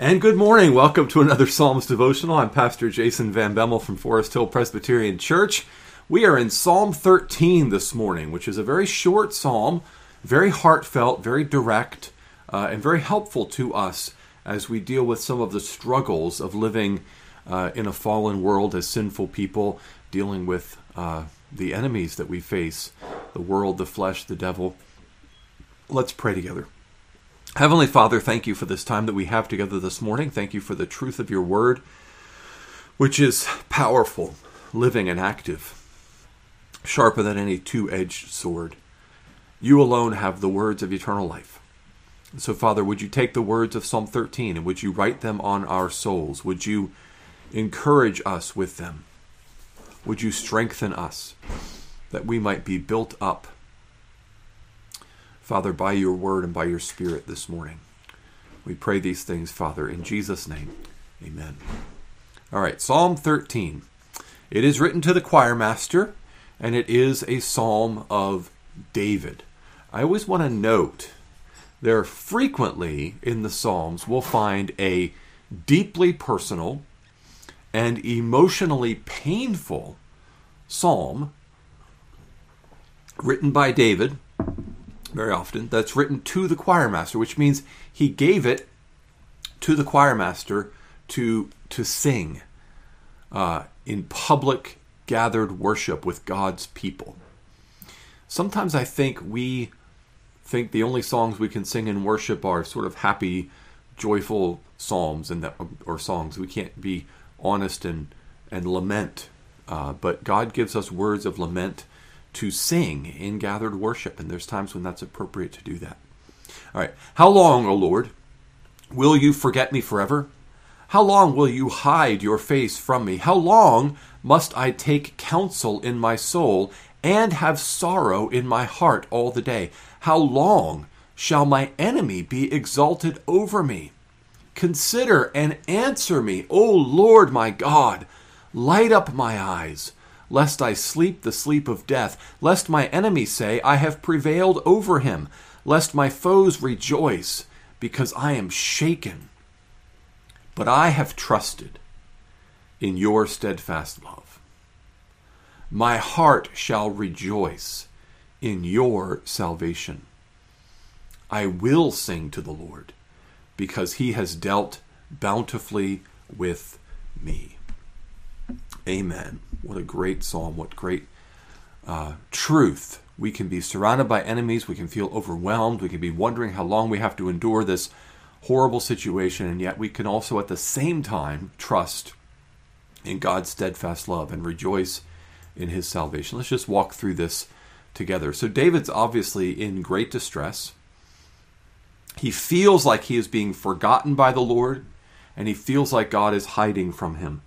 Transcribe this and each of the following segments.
And good morning. Welcome to another Psalms devotional. I'm Pastor Jason Van Bemmel from Forest Hill Presbyterian Church. We are in Psalm 13 this morning, which is a very short psalm, very heartfelt, very direct, and very helpful to us as we deal with some of the struggles of living in a fallen world as sinful people, dealing with the enemies that we face, the world, the flesh, the devil. Let's pray together. Heavenly Father, thank you for this time that we have together this morning. Thank you for the truth of your word, which is powerful, living, and active, sharper than any two-edged sword. You alone have the words of eternal life. And so, Father, would you take the words of Psalm 13 and would you write them on our souls? Would you encourage us with them? Would you strengthen us that we might be built up, Father, by your word and by your spirit this morning? We pray these things, Father, in Jesus' name. Amen. All right, Psalm 13. It is written to the choir master, and it is a psalm of David. I always want to note there frequently in the Psalms we'll find a deeply personal and emotionally painful psalm written by David, very often, that's written to the choir master, which means he gave it to the choir master to sing in public gathered worship with God's people. Sometimes I think we think the only songs we can sing in worship are sort of happy, joyful psalms or songs. We can't be honest and lament. But God gives us words of lament to sing in gathered worship, and there's times when that's appropriate to do that. All right. How long, O Lord, will you forget me forever? How long will you hide your face from me? How long must I take counsel in my soul and have sorrow in my heart all the day? How long shall my enemy be exalted over me? Consider and answer me, O Lord my God. Light up my eyes, lest I sleep the sleep of death, lest my enemy say, I have prevailed over him, lest my foes rejoice, because I am shaken. But I have trusted in your steadfast love. My heart shall rejoice in your salvation. I will sing to the Lord, because he has dealt bountifully with me. Amen. What a great psalm. What great truth. We can be surrounded by enemies. We can feel overwhelmed. We can be wondering how long we have to endure this horrible situation. And yet we can also at the same time trust in God's steadfast love and rejoice in his salvation. Let's just walk through this together. So David's obviously in great distress. He feels like he is being forgotten by the Lord, and he feels like God is hiding from him.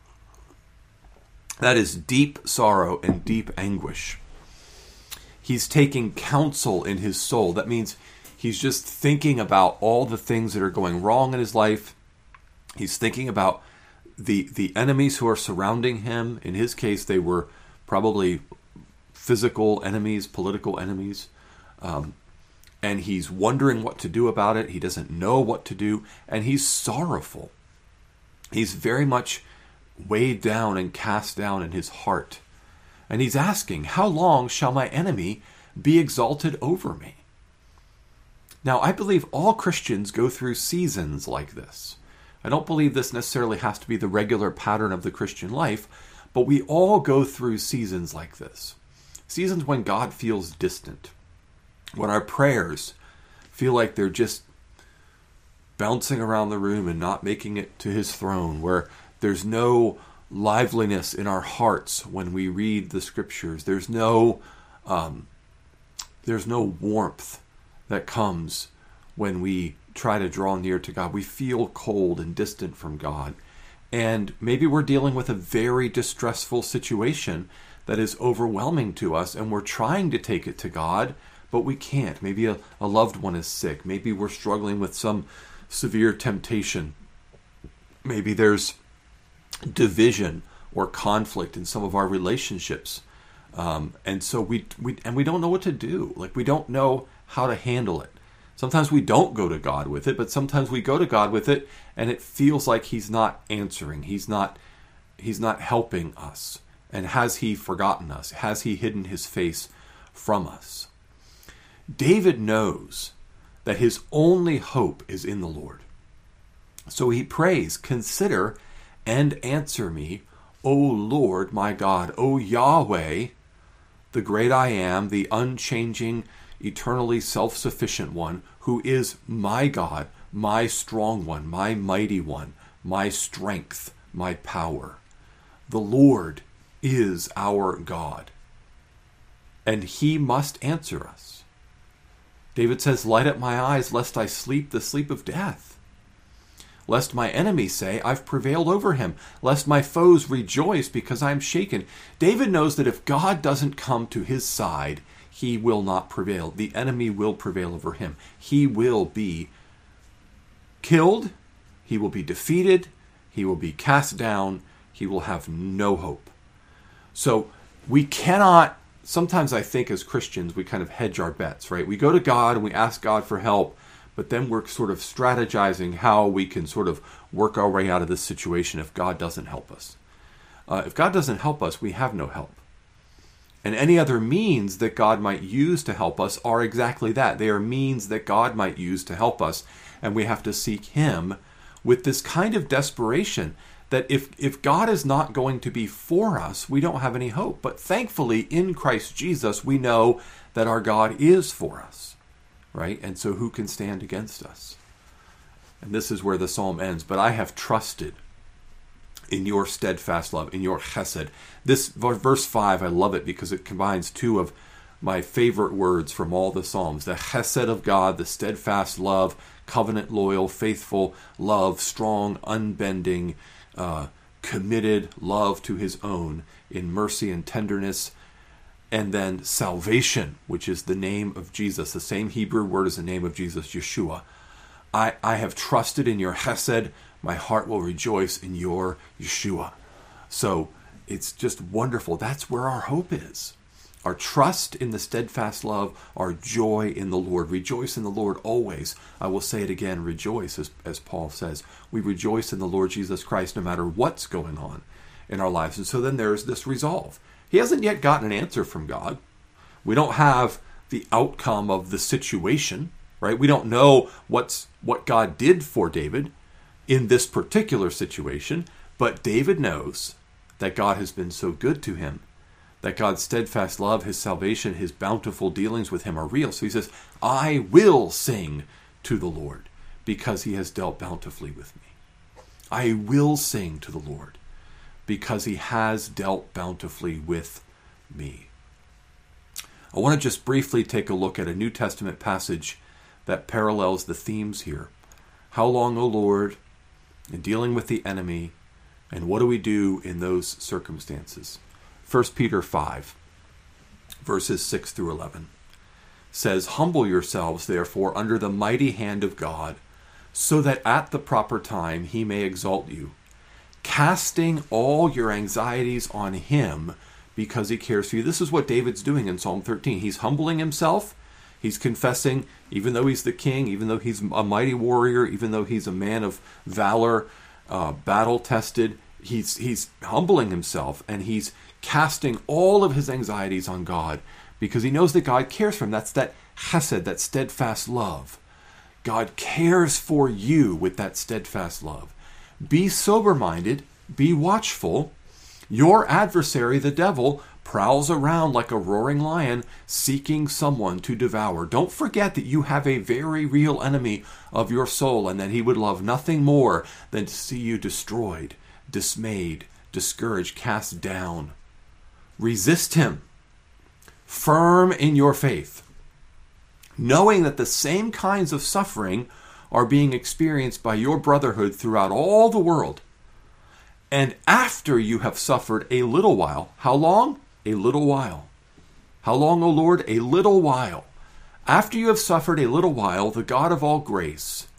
That is deep sorrow and deep anguish. He's taking counsel in his soul. That means he's just thinking about all the things that are going wrong in his life. He's thinking about the enemies who are surrounding him. In his case, they were probably physical enemies, political enemies. And he's wondering what to do about it. He doesn't know what to do. And he's sorrowful. He's very much weighed down and cast down in his heart. And he's asking, how long shall my enemy be exalted over me? Now, I believe all Christians go through seasons like this. I don't believe this necessarily has to be the regular pattern of the Christian life, but we all go through seasons like this. Seasons when God feels distant, when our prayers feel like they're just bouncing around the room and not making it to his throne, where there's no liveliness in our hearts when we read the scriptures. There's no warmth that comes when we try to draw near to God. We feel cold and distant from God. And maybe we're dealing with a very distressful situation that is overwhelming to us, and we're trying to take it to God, but we can't. Maybe a loved one is sick. Maybe we're struggling with some severe temptation. Maybe there's division or conflict in some of our relationships, and so we don't know what to do. Like, we don't know how to handle it. Sometimes we don't go to God with it, but sometimes we go to God with it and it feels like he's not answering. He's not helping us. And has he forgotten us? Has he hidden his face from us? David knows that his only hope is in the Lord. So he prays, "Consider and answer me, O Lord my God, O Yahweh, the great I am, the unchanging, eternally self-sufficient one, who is my God, my strong one, my mighty one, my strength, my power. The Lord is our God, and he must answer us." David says, "Light up my eyes, lest I sleep the sleep of death. Lest my enemies say, I've prevailed over him. Lest my foes rejoice because I am shaken." David knows that if God doesn't come to his side, he will not prevail. The enemy will prevail over him. He will be killed. He will be defeated. He will be cast down. He will have no hope. So we cannot, sometimes I think as Christians, we kind of hedge our bets, right? We go to God and we ask God for help, but then we're sort of strategizing how we can sort of work our way out of this situation if God doesn't help us. If God doesn't help us, we have no help. And any other means that God might use to help us are exactly that. They are means that God might use to help us, and we have to seek him with this kind of desperation that if God is not going to be for us, we don't have any hope. But thankfully, in Christ Jesus, we know that our God is for us. Right? And so who can stand against us? And this is where the psalm ends. "But I have trusted in your steadfast love, in your chesed." This verse 5, I love it because it combines two of my favorite words from all the psalms. The chesed of God, the steadfast love, covenant, loyal, faithful love, strong, unbending, committed love to his own in mercy and tenderness. And then salvation, which is the name of Jesus, the same Hebrew word as the name of Jesus, Yeshua. I have trusted in your chesed. My heart will rejoice in your Yeshua. So it's just wonderful. That's where our hope is. Our trust in the steadfast love, our joy in the Lord. Rejoice in the Lord always. I will say it again, rejoice, as Paul says. We rejoice in the Lord Jesus Christ no matter what's going on in our lives. And so then there's this resolve. He hasn't yet gotten an answer from God. We don't have the outcome of the situation, right? We don't know what God did for David in this particular situation, but David knows that God has been so good to him, that God's steadfast love, his salvation, his bountiful dealings with him are real. So he says, "I will sing to the Lord because he has dealt bountifully with me. I will sing to the Lord because he has dealt bountifully with me." I want to just briefly take a look at a New Testament passage that parallels the themes here. How long, O Lord, in dealing with the enemy, and what do we do in those circumstances? 1 Peter 5, verses 6 through 11, says, "Humble yourselves, therefore, under the mighty hand of God, so that at the proper time he may exalt you, casting all your anxieties on him because he cares for you." This is what David's doing in Psalm 13. He's humbling himself. He's confessing, even though he's the king, even though he's a mighty warrior, even though he's a man of valor, battle-tested, he's humbling himself, and he's casting all of his anxieties on God because he knows that God cares for him. That's that chesed, that steadfast love. God cares for you with that steadfast love. Be sober-minded, be watchful. Your adversary, the devil, prowls around like a roaring lion, seeking someone to devour. Don't forget that you have a very real enemy of your soul, and that he would love nothing more than to see you destroyed, dismayed, discouraged, cast down. Resist him, firm in your faith, knowing that the same kinds of suffering are being experienced by your brotherhood throughout all the world. And after you have suffered a little while, how long? A little while. How long, O Lord? A little while. After you have suffered a little while, the God of all grace,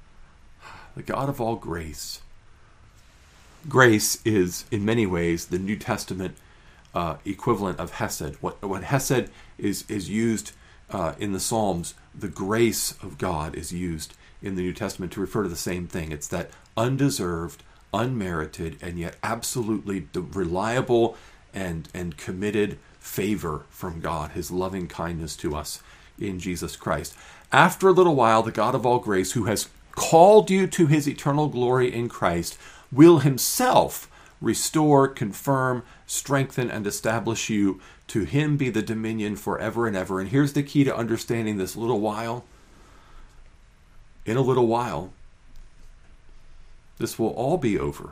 grace is in many ways the New Testament equivalent of Hesed. What Hesed is used in the Psalms, the grace of God is used in the New Testament to refer to the same thing. It's that undeserved, unmerited, and yet absolutely reliable and committed favor from God, his loving kindness to us in Jesus Christ. After a little while, the God of all grace, who has called you to his eternal glory in Christ, will himself restore, confirm, strengthen, and establish you. To him be the dominion forever and ever. And here's the key to understanding this little while. In a little while, this will all be over.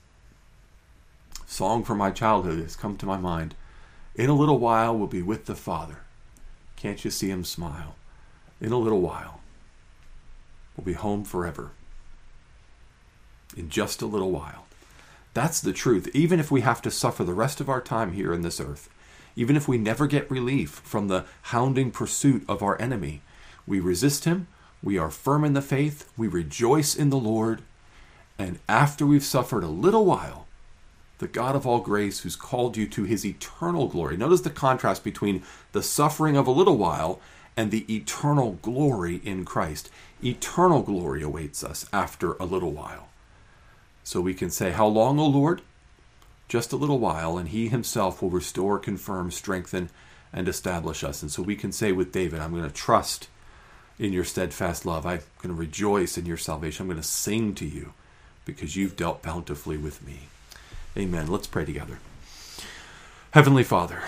Song from my childhood has come to my mind. In a little while, we'll be with the Father. Can't you see him smile? In a little while, we'll be home forever. In just a little while. That's the truth. Even if we have to suffer the rest of our time here in this earth, even if we never get relief from the hounding pursuit of our enemy, we resist him, we are firm in the faith, we rejoice in the Lord, and after we've suffered a little while, the God of all grace, who's called you to his eternal glory. Notice the contrast between the suffering of a little while and the eternal glory in Christ. Eternal glory awaits us after a little while. So we can say, how long, O Lord? Just a little while, and he himself will restore, confirm, strengthen, and establish us. And so we can say with David, I'm going to trust in your steadfast love. I'm going to rejoice in your salvation. I'm going to sing to you because you've dealt bountifully with me. Amen. Let's pray together. Heavenly Father,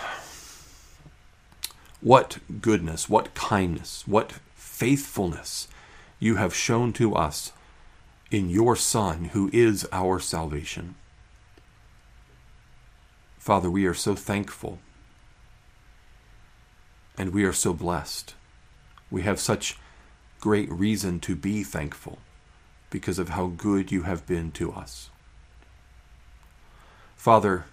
what goodness, what kindness, what faithfulness you have shown to us in your Son, who is our salvation. Father, we are so thankful, and we are so blessed. We have such great reason to be thankful because of how good you have been to us. Father,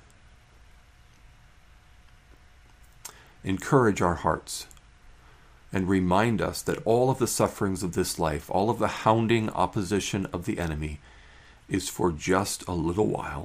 encourage our hearts and remind us that all of the sufferings of this life, all of the hounding opposition of the enemy is for just a little while,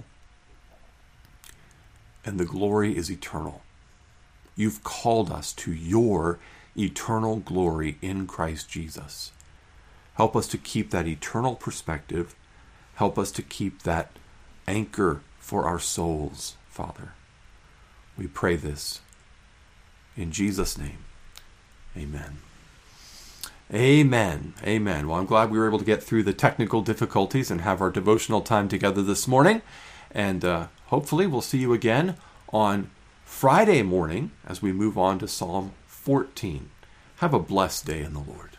and the glory is eternal. You've called us to your eternal glory in Christ Jesus. Help us to keep that eternal perspective. Help us to keep that anchor for our souls, Father. We pray this in Jesus' name. Amen. Amen. Amen. Well, I'm glad we were able to get through the technical difficulties and have our devotional time together this morning. And hopefully we'll see you again on Friday morning as we move on to Psalm 14. Have a blessed day in the Lord.